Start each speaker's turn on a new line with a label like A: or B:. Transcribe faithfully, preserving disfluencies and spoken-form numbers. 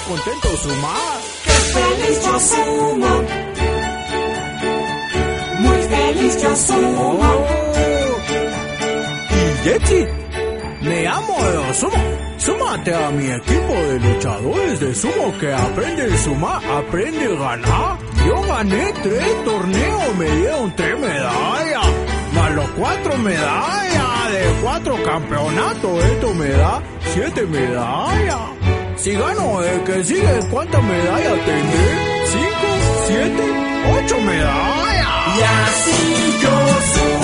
A: contento sumar.
B: ¡Qué feliz yo sumo! Muy feliz yo sumo.
A: Oh. Y Jetsi, me amo de sumo. Súmate a mi equipo de luchadores de sumo que aprende a sumar, aprende a ganar. Yo gané tres torneos, me dieron tres medallas, más los cuatro medallas de cuatro campeonatos. Esto me da siete medallas. Si gano el que sigue, ¿cuántas medallas tendré? Cinco, siete, ocho medallas.
B: Y así yo sumo.